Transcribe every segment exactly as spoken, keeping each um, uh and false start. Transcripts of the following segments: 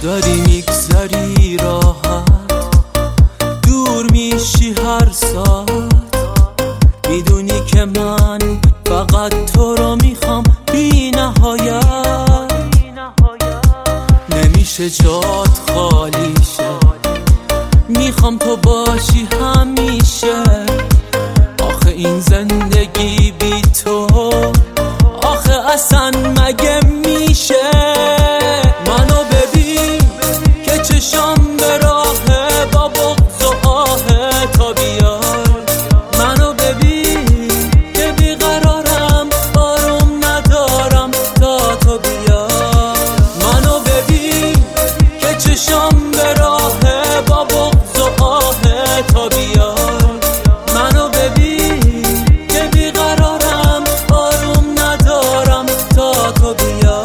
داری میگذری راحت، دور میشی هر ساعت، میدونی که من فقط تو رو میخوام بی نهایت. نمیشه جات خالی شه، میخوام تو باشی همیشه. آخه این زندگی بی تو، آخه اصلا مگه میشه؟ منو ببین که چشام به راهه، با بغض و آه تا بیای. منو ببین که بیقرارم، آروم ندارم تا تو بیای. منو ببین که چشام به راهه، با بغض و آه تا بیای. منو ببین که بیقرارم، آروم ندارم تا تو بیای.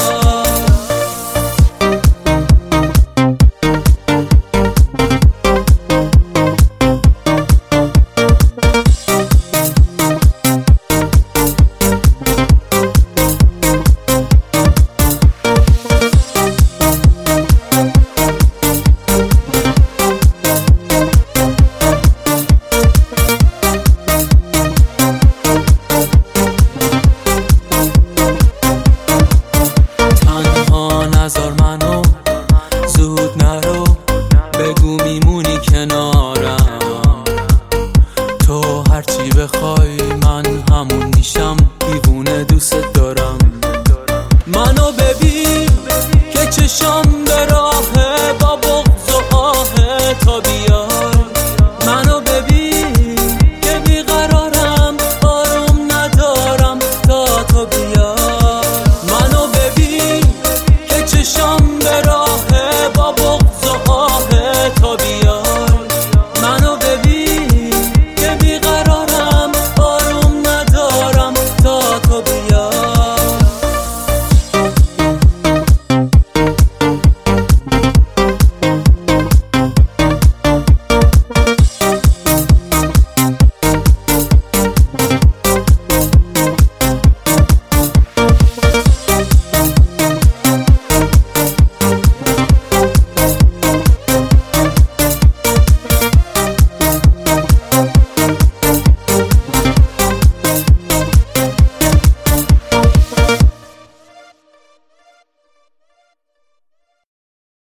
نذار منو زود نرو، بگو میمونی کنارم. تو هرچی بخوای من همون میشم، دیوونه دوست دارم. منو ببین که چشام